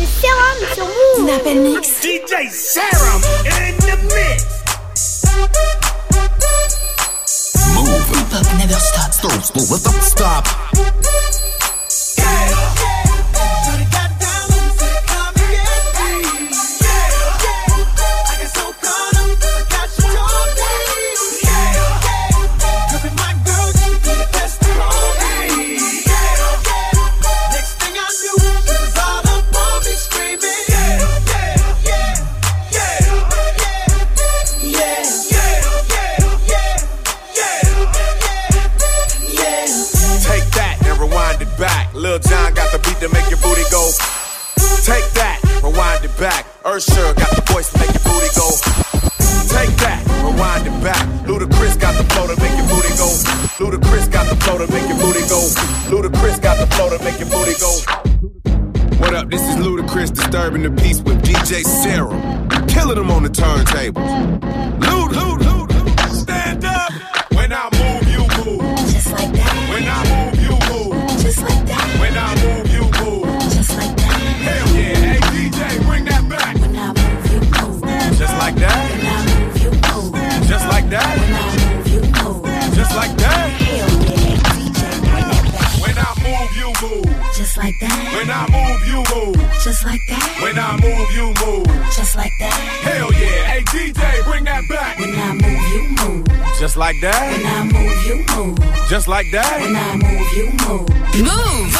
c'est Serum sur Move. Nappel Mix. DJ Serum in the mix. Move. Hip hop never stops. Don't stop. Lil Jon got the beat to make your booty go. Take that, rewind it back. Usher got the voice to make your booty go. Take that, rewind it back. Ludacris got the flow to make your booty go. Ludacris got the flow to make your booty go. Ludacris got the flow to make your booty go. What up, this is Ludacris disturbing the peace with DJ Serum. Killing them on the turntables. Stand up. When I move, you move. Just like that. When I move, you move. Just like that. When I move, you move. Just like that. Hell yeah, hey DJ, bring that back. When I move, you move. Just like that. When I move, you move. Just like that. When I move, you move. Just like that. Hell yeah, DJ, bring that back. When I move, you move. Just like that. When I move, you move. Just like that. When I move, you move. Just like that. Hell yeah, hey DJ, bring that back. When I move, you move. Just like that. When I move, you move. Just like that. When I move, you move. Move.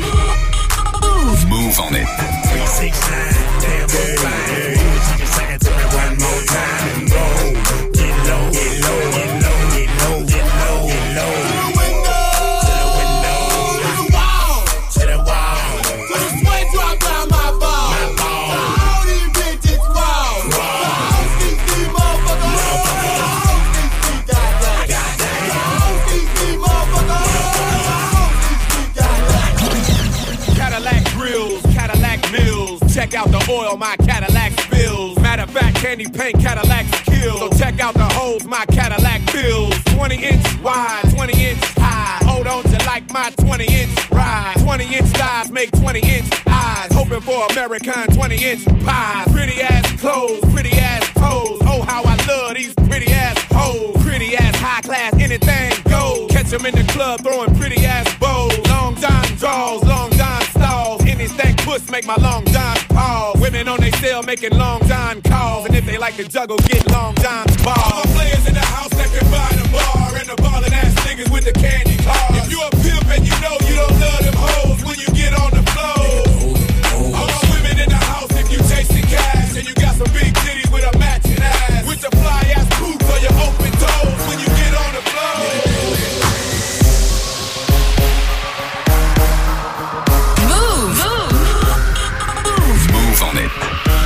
Move on it. 369, damn fine. She just sang it to me one more time and go. Get low, get low, get low, get low, get low, get low. To the window, to the wall, to the wall. To the sweat drop down my ball. My ball. All these bitches raw. All these motherfuckers. Cadillac grills, Cadillac mills. Check out the oil my Cadillac spills. Matter of fact, candy paint Cadillac kills. So check out the holes my Cadillac fills. 20-inch wide, 20-inch high. Hold on to like my 20-inch ride. 20-inch thighs make 20-inch eyes. Hoping for American 20-inch pies. Pretty ass clothes, pretty ass toes. Oh, how I love these pretty ass hoes. Pretty ass high class, anything goes. Catch them in the club throwing pretty ass bows. Long John draws, long John stalls. Anything puss make my long John pause. Women on they cell making long John calls. And if they like to juggle, get long John balls. All the players in the house that can buy the bar. And the ballin' ass niggas with the candy cars. If you a pimp and you know you don't love them hoes when you get on the floor. All the women in the house if you chasing cash. And you got some big titties with a matching ass. With the fly ass boots or your open toes when you get on the floor. Move on it.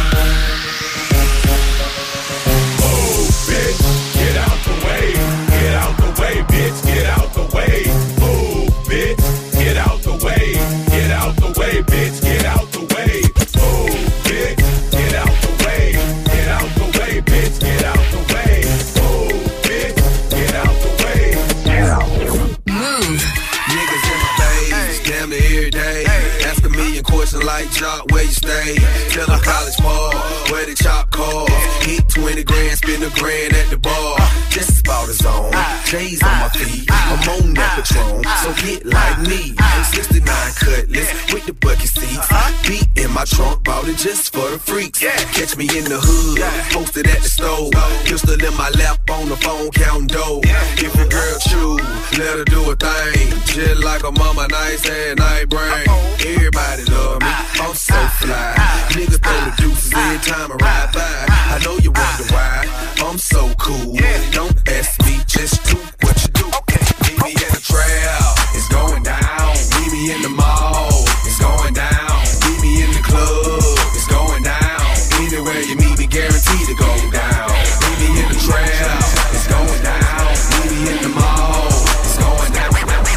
Move, bitch, get out the way. Get out the way, bitch, get out the way. Move, bitch, get out the way. Get out the way, bitch, get out the way. Move, bitch, get out the way. Get out the way, bitch, get out the way. Move, bitch, get out the way. Get out. Move. Niggas in my face, damn near every day. Ask a million questions like Jock, where you stay? Tell them college ball, where the chop call. Hit 20 grand, spend a grand at the bar. Just about a zone, J's on my feet. I'm on that Patron, so get like me. 69 cutlass with the bucket seats. Beat in my trunk, bought it just for the freaks. Catch me in the hood, posted at the stove. Pistol in my lap on the phone, counting dough. If your girl chew, let her do a thing. Just like a mama, nice and night brain. Everybody love me, I'm so fly. Niggas throw the deuces every time I ride by. I know you wonder why, I'm so cool. Don't ask me, just do what you do. Meet me in the trail, it's going down. Meet me in the mall, it's going down. Meet me in the club, it's going down. Anywhere you meet me, guaranteed to go down. Meet me in the trail, it's going down. Meet me in the mall, it's going down.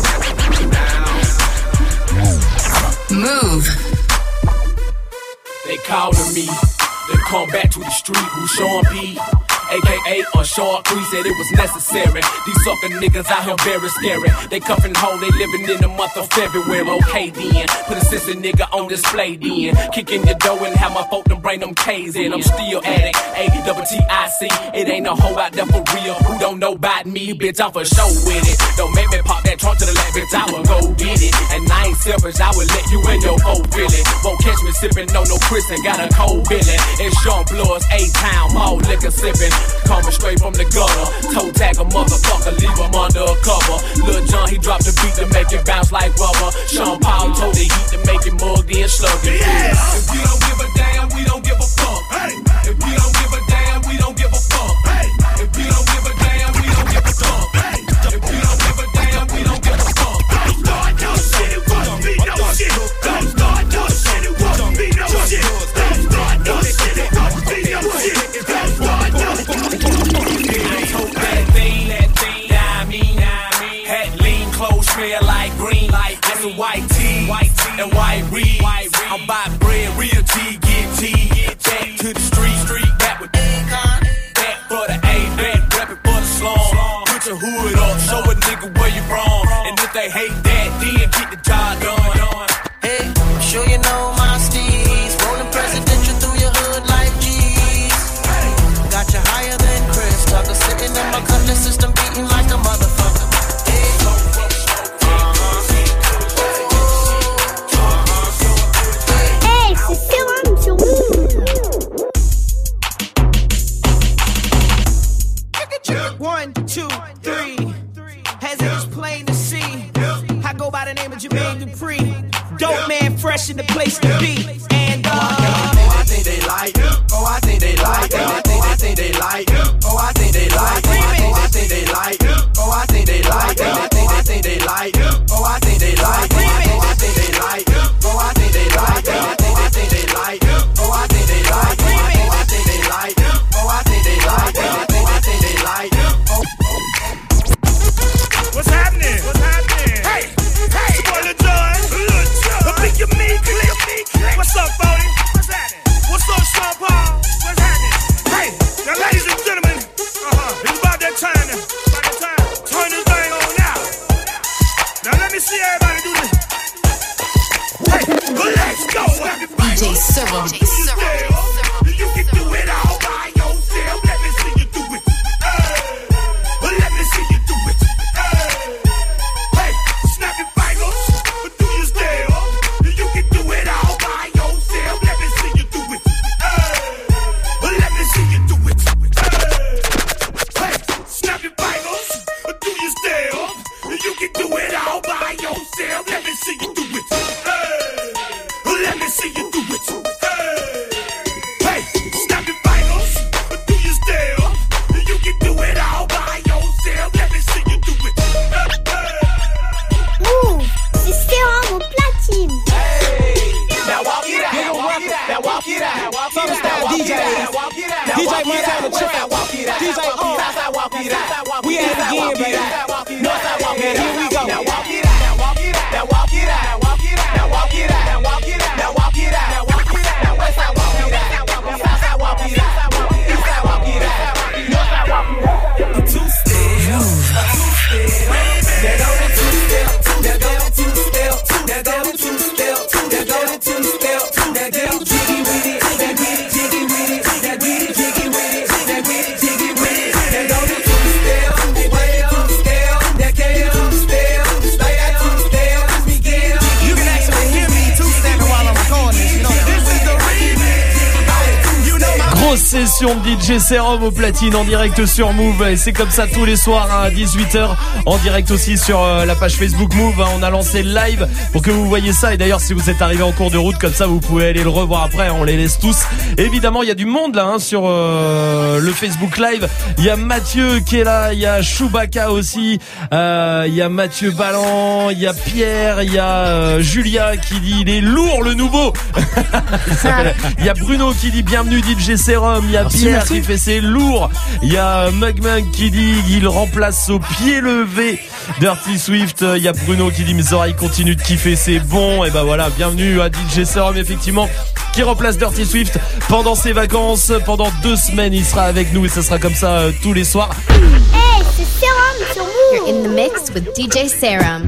Move. They calling me, they come back to the street, who Sean B? aka on short crease, said it was necessary. These sucker niggas out here very scary. They cuffin' hoe, they living in the month of February. Okay then, put a sister nigga on display then. Kick in your door and have my folk to bring them K's in. I'm still addict, A-double-T-I-C. It ain't no hoe out there for real. Who don't know about me, bitch, I'm for show with it. Don't make me pop that trunk to the left, bitch, I will go get it. And I ain't selfish, I will let you in your whole feeling. Won't catch me sippin' no Chris and got a cold billy. It's Sean Blood's A-Town, all liquor sippin'. Coming straight from the gutter. Toe tag a motherfucker, leave him under a cover. Lil John, he dropped the beat to make it bounce like rubber. Sean Paul told the heat to make it mugged in slugging. Yeah. If we don't give a damn, we don't give a fuck. Hey. If we don't give a damn, we don't give a fuck. Hey. If we don't give a damn, we don't give a fuck. Hey. If we don't give a damn, we don't give a fuck. Don't start no shit, it won't be no shit. Don't start no shit, it won't be no shit. Don't start no shit, it won't be no shit. Don't start no shit. Hope that thing, I mean, had lean clothes, smell like green, like that's a white tee, and white reed. I'm buy bread, real tea, get tea. Back to the street, back with back for the A, back reppin' for the slum. Put your hood up, show a nigga where you from. And if they hate that, then get the job done. Hey, I'm sure you know my steez. Rolling presidential through your hood like G's. Got you higher than Chris Tucker, sitting in my cutlass system, beating like a motherfucker. Hey, c'est Serum sur Move. 1, 2, 3. As it was plain to see, I go by the name of Jermaine Dupri. Dope man, fresh in the place to be. And I think they like. Oh, I think they like. I think they like. Oh, I think they like. I think they like. Oh, I think they like. I think they like. Oh, I think they like. I think they like. Oh, I think they like. I think they like. Oh, I think they like. I think they like. Oh, I think they like. I think they like. What's happening? Hey, it's your boy Lil Jon. A big your meat click. What's up, Bodie? What's happening? What's up, Sean Paul? What's happening? Hey, now ladies and gentlemen, it's about that time now. Turn this thing on now. Now let me see everybody do this. Hey, well, let's go. DJ Serum. You can do it all by yourself. Let me see you do it. Let me see you do it. Hey, snap your fingers, do your step. You can do it all by yourself. Let me see you do it. Let me see you do it. Hey, snap your fingers, do your step. You can do it all by yourself. Let me see you do it. Let me see you do it. Hey, snap your fingers, do your step. You can do it all by yourself. Let me see you do it. Move, c'est Serum au platine. Now walk it out. Now walk it out. Southern style DJs. DJ Montana Trap. DJ Walk it out. We at it again, baby. Northside walk it out. Here we go. Now walk it out. Now walk it out. Now walk it out. Now walk it out. Now walk it out. Now walk it out. Now walk it out. Now walk it out. Now westside walk it out. Southside walk it out. Eastside walk it out. Northside walk it out. A two-step. There go the two-step. There go the two-step. There go the two-step. There go the two-step. There go the jiggy with it. That with it, jiggy with it. That with it, jiggy with it. That with it, jiggy with it. There go the two-step. There go the two-step. There go the two-step. Stay at two-step. Begin. You can actually hear me two-stepping while I'm recording this. You know that. This is the remix. You know my Grosse session de DJ Serum au platine en direct sur Move, et c'est comme ça tous les soirs à 18h en direct aussi sur la page Facebook Move. On a lancé le live pour que vous voyez ça, et d'ailleurs si vous êtes arrivé en cours de route comme ça, vous pouvez aller le revoir après, on les laisse tous. Évidemment il y a du monde là sur le Facebook Live. Il y a Mathieu qui est là, il y a Chewbacca aussi, il y a Mathieu Ballan, il y a Pierre, il y a Julia qui dit il est lourd le nouveau. Il y a Bruno qui dit bienvenue DJ Serum, il y a Pierre qui fait c'est lourd, il y a Mug qui dit il remplace au pied levé Dirty Swift, il y a Bruno qui dit mes oreilles continuent de kiffer, c'est bon. Et ben voilà, bienvenue à DJ Serum. Effectivement qui remplace Dirty Swift pendant ses vacances. Pendant 2 semaines, il sera avec nous et ça sera comme ça tous les soirs. Hey, c'est Serum sur Move. You're in the mix with DJ Serum.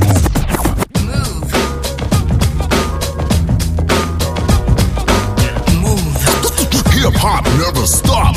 Hip hop never stop.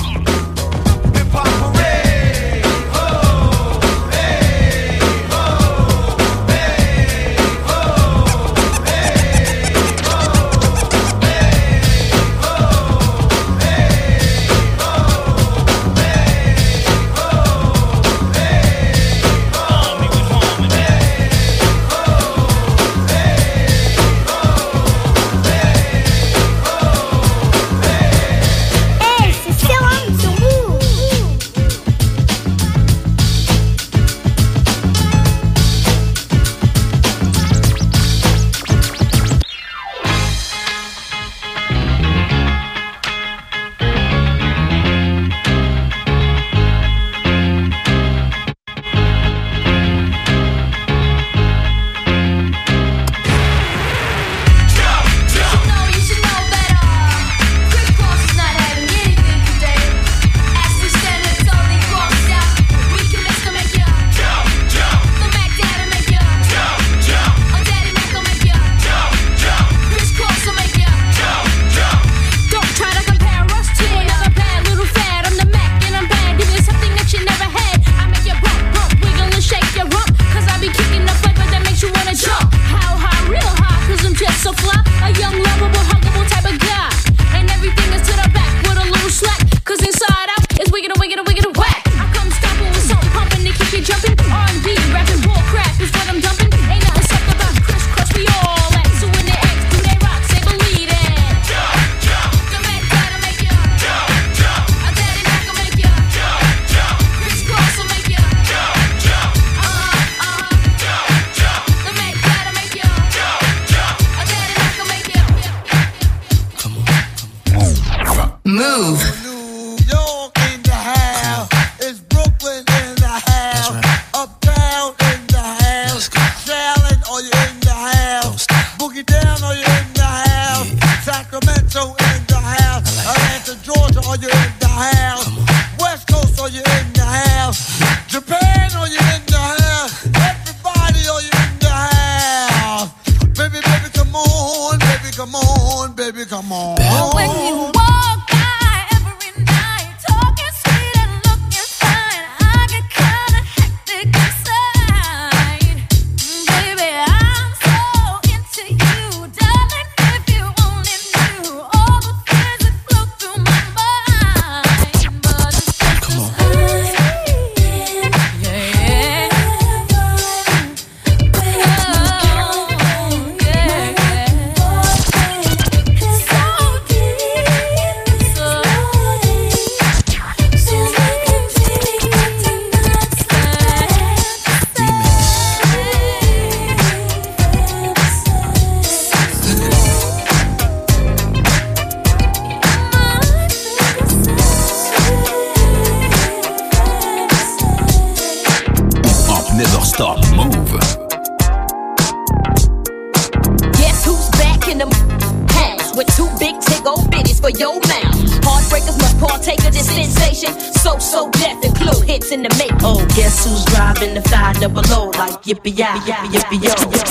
Yippee-yi-yi-yi-yo.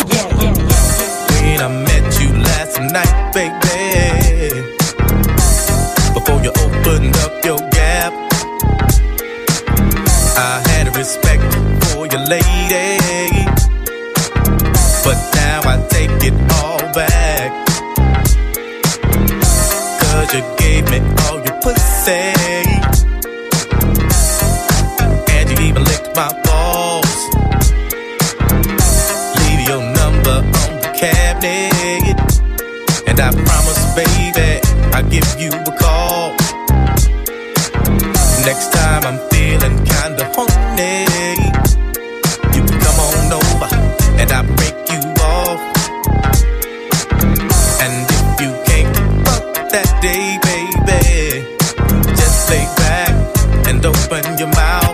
When I met you last night, baby, before you opened up your gap, I had a respect for your lady, but now I take it all back, 'cause you gave me all your pussy, and you even licked my balls. Your number on the cabinet, and I promise, baby, I'll give you a call. Next time I'm feeling kinda horny, you can come on over and I'll break you off. And if you can't fuck that day, baby, just lay back and open your mouth.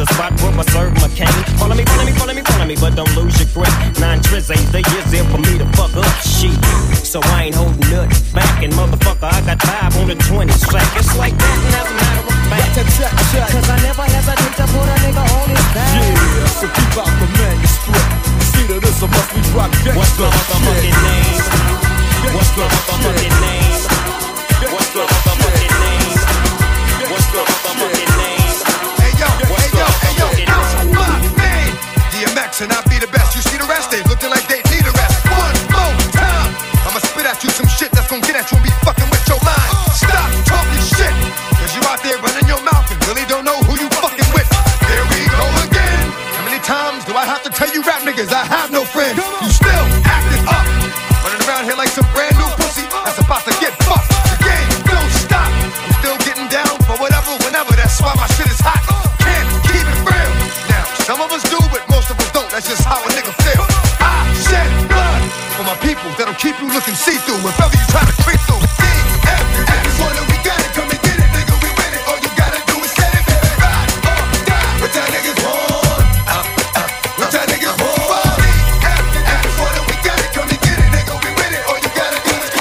the spot where I serve my cane. Follow me, but don't lose your grip. 9 tris ain't the years there for me to fuck up shit. So I ain't holding nothing back, and motherfucker, I got 5 on the 20 sack. It's like that, and as a matter of fact, cause I never hesitate to put a nigga on his back. Yeah, so keep out the manuscript. See that this a must we rock gangsta. What's the motherfucking name? What's the motherfucking name? What's the motherfucking name? What's the motherfucking name? Hey yo, I'm my man. DMX and I be the best. You see the rest, they looking like they need a rest. One more time, I'ma spit at you some shit that's gonna get at you and be fucking with your mind. Stop talking shit, cause you out there running your mouth and really don't know who you fucking with. Here we go again. How many times do I have to tell you rap niggas I have no friends? You still acting up, running around here like some brand new pussy that's about to get fucked. The game don't stop. I'm still getting down for whatever, whenever. That's why my shit is hot. Can't keep it real. Now, some of us do, but most of us don't. That's just how a nigga feel. I shed blood for my people that'll keep you looking see-through if ever you try to creep through. Every one of we got it, come and get it, nigga, we win it. All you gotta do is get it, baby. Ride or die. What that niggas want? What that niggas want? Every one of we got it, come and get it, nigga, we win it. All you gotta do is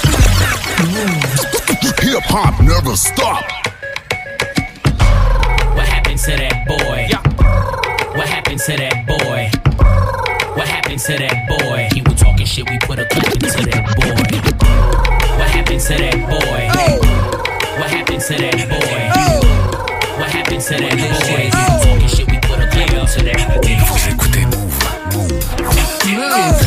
get it. Hip hop never stop. What happened to that boy? What happened to that boy? What happened to that boy? He was talking shit, we put a clip into that boy. What happened to that boy? What happened to that boy? What happened to that boy? He was talking shit, we put a clip into that boy. Vous écoutez Move.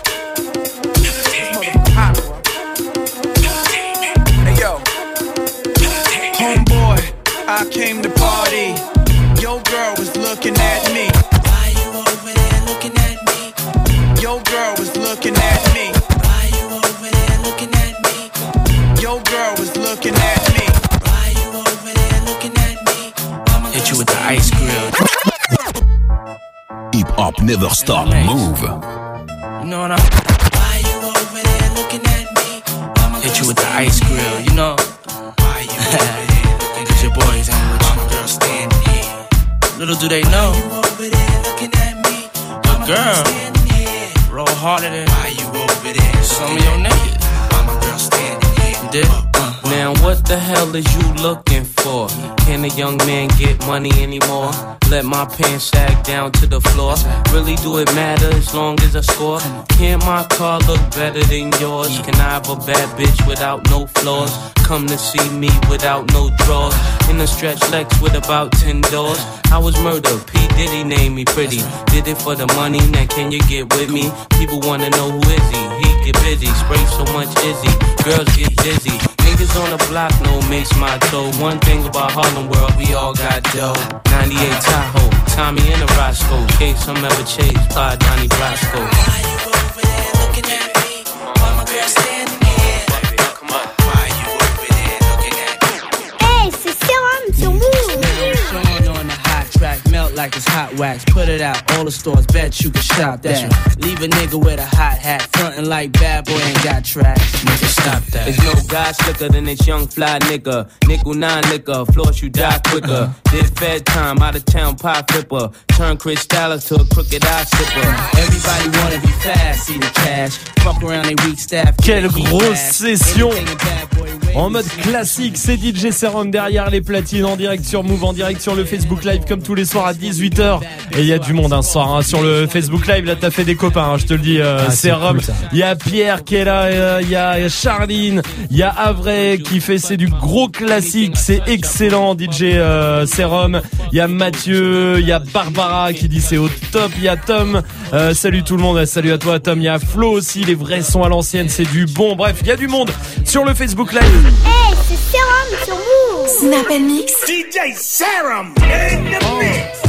Hey yo, homeboy, I came to party. Your girl was looking at me. Why you over there looking at me? Your girl was looking at me. Why you over there looking at me? Your girl was looking at me. Why you over there looking at me? Hit you with the ice grill. Hip hop never stop. Move. You know what I'm? Why you over there looking at me? Hit you with the ice grill. You know? Why you over there looking at me? Your boys ain't with you. Girl standing here. Little do they know. You over there looking at me? Your girl roll harder than Why you over there? some of your niggas. My girl standing here. You did? Now what the hell is you looking for? Can a young man get money anymore? Let my pants sag down to the floor. Really do it matter as long as I score? Can my car look better than yours? Can I have a bad bitch without no flaws? Come to see me without no drawers. In a stretch Lex with about 10 doors. I was murdered, P. Diddy named me pretty. Did it for the money, now can you get with me? People wanna know who is he? He get busy, spray so much Izzy. Girls get dizzy. Niggas on the block, no mix my toe. One thing about Harlem World, we all got dough. 98 Tahoe, Tommy and a Roscoe. Case I'm ever chased by Donnie Brasco. Why you over there looking at me? Why my girl standing here? Why you over there looking at me? Hey, c'est Serum sur Move. Sean on the hot track, melt like it's hot wax. Put it out, all the stores, bet you can shop that. Leave a nigga with a hot hat, frontin' like bad boy ain't got tracks. Nigga, stop that. There's no guy slicker than this young fly nigga. Nickel 9 liquor, floss you die quicker. Did Fed time, out of town pie flipper. Turn Chris Styles to a crooked eye sipper. Everybody wanna be fast, see the cash. Fuck around they weak staff. Quelle grosse session en mode classique, c'est DJ Serum derrière les platines en direct sur Move, en direct sur le Facebook Live comme tous les soirs à 18h. Et il y a du monde un soir hein, sur le Facebook Live, là t'as fait des copains, hein, je te le dis, Serum. Il y a Pierre qui est là, il y a Charline, il y a Avray qui fait c'est du gros classique, c'est excellent DJ Serum. Il y a Mathieu, il y a Barbara qui dit c'est au top, il y a Tom, salut tout le monde, salut à toi Tom, il y a Flo aussi, les vrais sons à l'ancienne, c'est du bon. Bref, il y a du monde sur le Facebook Live. Hey, c'est Serum sur Move. Snap and Mix. DJ Serum in the mix.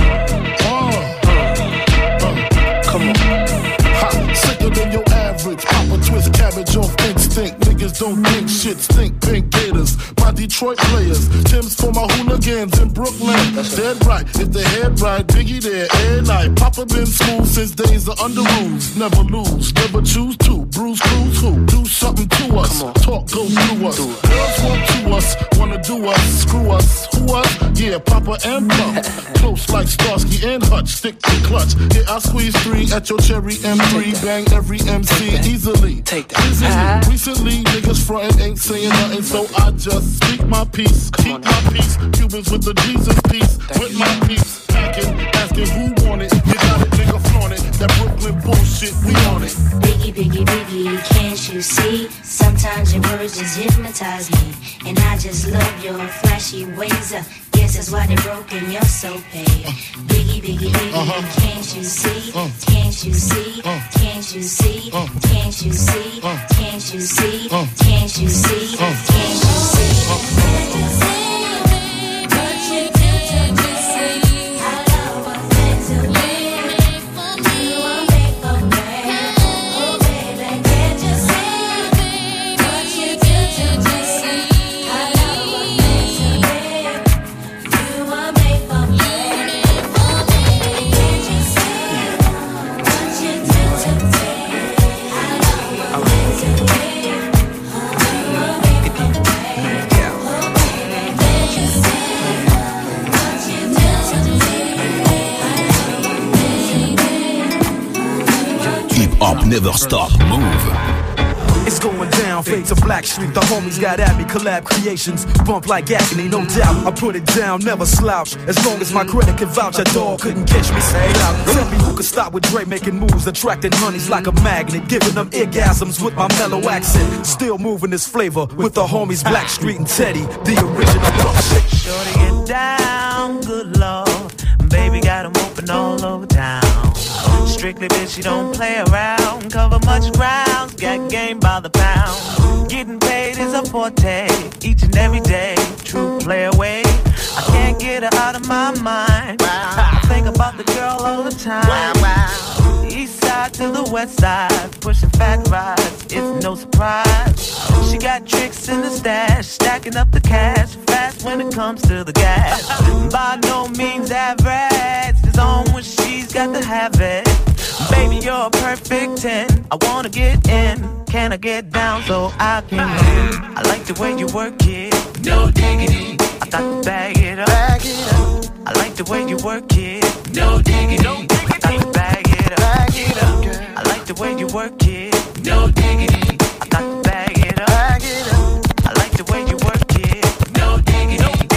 Come on. Hot, sicker than your average. Pop a twist cabbage off instinct. Niggas don't think shit, stink pink gators. My Detroit players. Tim's for my hooligans in Brooklyn. Dead right, if the head right, Biggie there, every night. Papa been school since days of under rules. Never lose, never choose to. Bruise, cruise, who? Do something to us. Talk, go through us. Girls want to us, wanna do us. Screw us, who us? Yeah, Papa and Pump. Close close like Starsky and Hutch. Stick to clutch. Yeah, I squeeze 3 at your cherry M3. Bang every MC easily. Recently, niggas frontin' ain't saying nothing, so I just speak my peace. Keep my peace. Cubans with the Jesus peace. With my peace. Packing, asking who want it. You got it, nigga, flaunt it. That Brooklyn bullshit, we on it. Biggie, biggie, biggie, can't you see? Sometimes your words just hypnotize me. And I just love your flashy ways. Guess that's why they broke and you're so paid. Biggie, biggie, biggie, can't you see? Can't you see? Can't you see? Can't you see? Can't you see? Can't you see? Can't you see? Up, never stop, move. It's going down, fade to Black Street. The homies got at me, collab creations. Bump like agony, no doubt. I put it down, never slouch. As long as my credit can vouch, a dog couldn't catch me. Say out. Tell me who could stop with Dre making moves, attracting honeys like a magnet, giving them orgasms with my mellow accent. Still moving this flavor with the homies Black Street and Teddy, the original pump shit. Shorty get down, good lord. Baby got 'em open all over town. Strictly bitch, you don't play around. Cover much ground, got game by the pound. Getting paid is a forte, each and every day. True play away, I can't get her out of my mind. I think about the girl all the time. East side to the west side, pushing fat rides, it's no surprise. She got tricks in the stash, stacking up the cash, fast when it comes to the gas. By no means average, it's on when she's got to have it. Baby, you're a perfect 10, I wanna get in. Can I get down so I can win? I like the way you work it, no diggity. I got to bag it up. I like the way you work it, no diggity. I got to bag it up. I like the way you work it, no diggity. I got to bag it up. I like the way you work it, no diggity.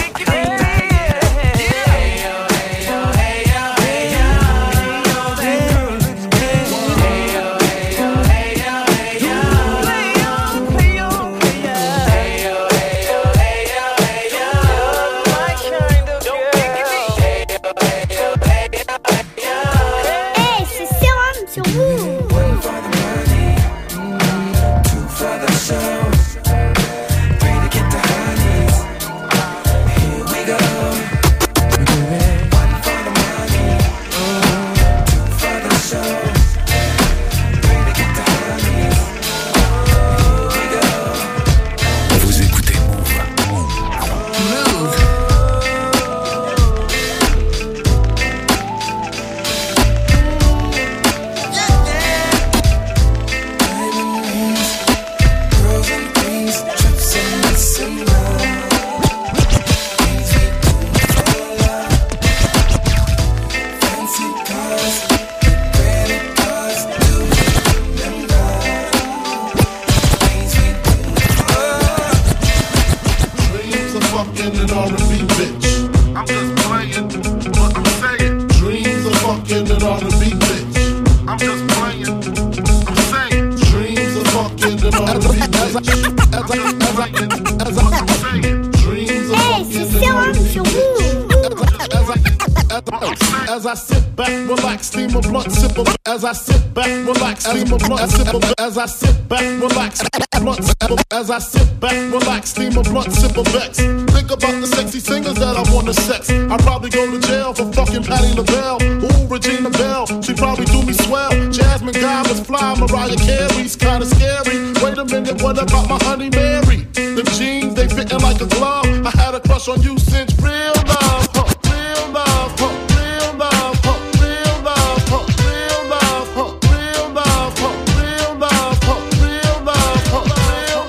As I sit back, relax, steam a blunt, sip a. As I sit back, relax, steam a blunt, sip a. As I sit back, relax, blunt, as I sit back, relax, steam a blunt, sip a Bex. Think about the sexy singers that I wanna sex. I probably go to jail for fucking Patti LaBelle. Ooh, Regina Belle, she probably do me swell. Jasmine Guy was fly, Mariah Carey's kinda scary. Wait a minute, what about my honey Mary? Them jeans, they fitting like a glove. I had a crush on you since real love, huh? Real love, huh? Real love, huh? Real love, huh? Real love, huh? Real love, huh? Real love, huh? Real love, huh? Real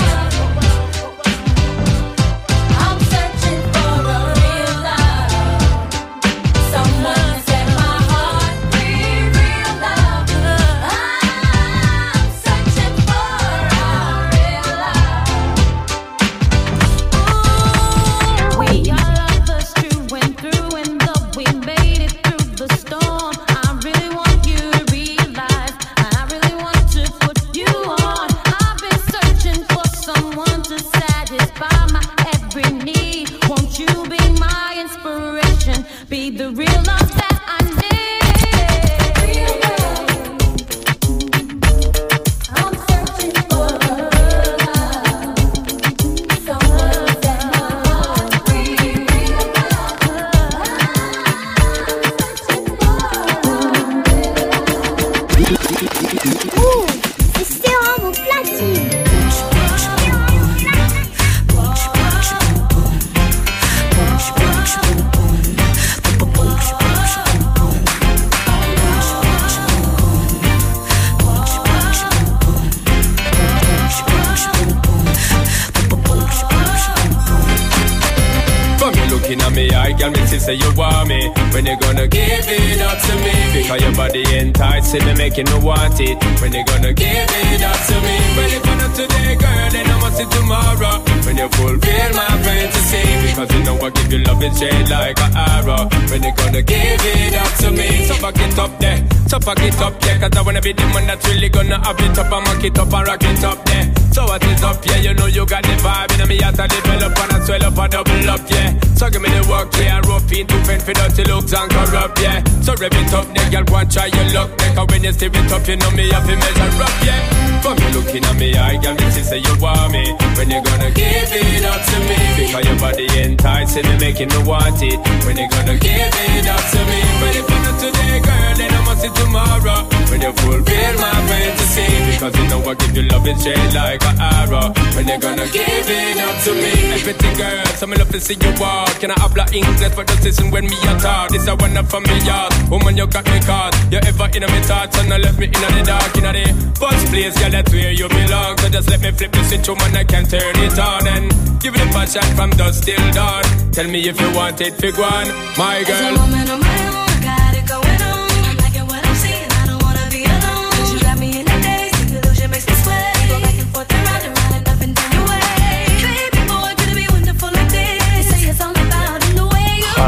love, huh? I'm searching for a real love. be the real love that I need. Real love. I'm searching for love. Someone that my heart needs. Real love. Ouh, c'est Serum au platine. Looking at me, I girl, me say you want me. When you gonna give it up to me? Because your body enticing me, making me want it. When you gonna give it up to me? Well, if not today, girl, then I must see tomorrow. When you fulfill my fantasy, because you know I give you love and shade like an arrow. When you gonna give it up to me? So fuck it up there, so fuck it up, yeah. Cause I wanna be the one that's really gonna have it up and mock it up and rock it up there. So what is up, yeah, you know you got the vibe. In me heart I develop and I swell up and double up, yeah. So give me the work, yeah, rope into fend for dirty looks and corrupt, yeah. So rev it up, there, girl, go and try your luck, there. Cause when you steer it up, you know me have to measure up, yeah. From you looking at me, I girl, me say you want me. When you gonna give it up to me? Because your body enticing me, making me want it. When you gonna give it up to me? But if not today, girl, then I must see tomorrow. When you fulfill my fantasy, because you know I give you love and shade like an arrow. When you gonna give it up to me? Everything, girl, so me love to see you walk. Can I habla English for the listen when me a talk? This a one up from me yard. Woman, you got me caught. You ever in me thoughts and I left me in the dark, in the first place, girl, that's where you belong. So just let me flip the switch, woman, I can turn it on and give it a passion from dusk till dawn. Tell me if you want it, big one, my girl. As a woman on my own, I got it going on. I'm liking what I'm seeing, I don't wanna be alone. 'Cause you got me in the daze, the illusion makes me sweat. Go back and forth and round and up and down your way. Baby boy, could it be wonderful like this? Say it's all about in the way you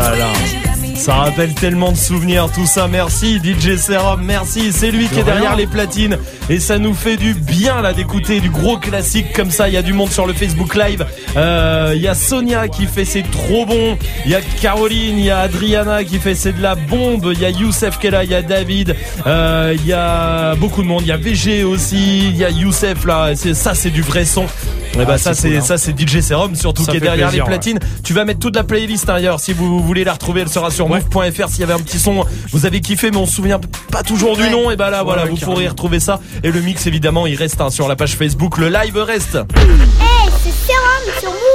Ça rappelle tellement de souvenirs tout ça, merci DJ Serum, merci, c'est lui qui est derrière les platines et ça nous fait du bien là d'écouter du gros classique comme ça. Il y a du monde sur le Facebook Live, il y a Sonia qui fait c'est trop bon, il y a Caroline, il y a Adriana qui fait c'est de la bombe, il y a Youssef qui est là, il y a David, il y a beaucoup de monde, il y a VG aussi, il y a Youssef là, c'est du vrai son. Et bah ça c'est DJ Serum surtout qui est derrière plaisir, les platines. Ouais. Tu vas mettre toute la playlist ailleurs si vous voulez la retrouver, elle sera sur move.fr. S'il y avait un petit son vous avez kiffé mais on se souvient pas toujours du nom, et bah là voilà, vous pourrez retrouver ça et le mix évidemment il reste sur la page Facebook, le live reste. Hey, c'est Serum sur Move.